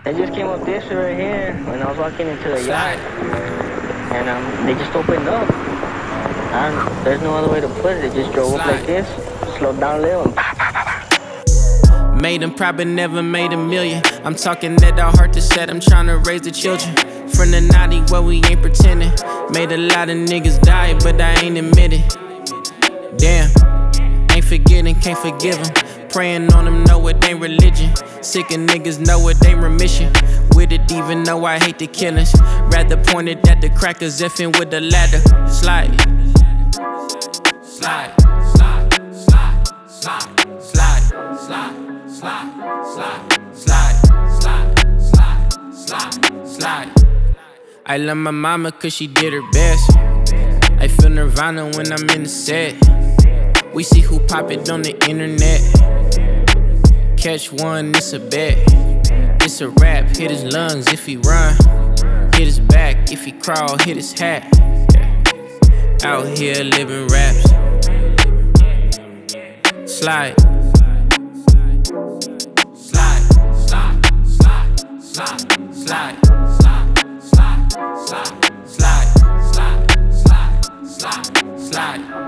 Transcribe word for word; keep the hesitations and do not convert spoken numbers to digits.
They just came up this right here when I was walking into the yard, and um, they just opened up. I don't, there's no other way to put it. They just drove up like this, slowed down a little, and pop, pop, pop, pop. Made them probably never made a million. I'm talking that our heart to set. I'm trying to raise the children from the naughty where we ain't pretending. Made a lot of niggas die, but I ain't admitting. Damn, ain't forgetting, can't forgive them. Praying on them, know it ain't religion. Sick of niggas, know it ain't remission. With it, even though I hate the killings. Rather point it at the crackers, effing with the ladder. Slide. Slide, slide, slide, slide, slide, slide, slide, slide, slide, slide, slide, slide, slide. I love my mama cause she did her best. I feel nirvana when I'm in the set. We see who pop it on the internet. Catch one, it's a bet. It's a rap, hit his lungs if he run. Hit his back, if he crawl, hit his hat. Out here living raps. Slide. Slide, slide, slide, slide, slide, slide, slide, slide, slide, slide, slide, slide, slide.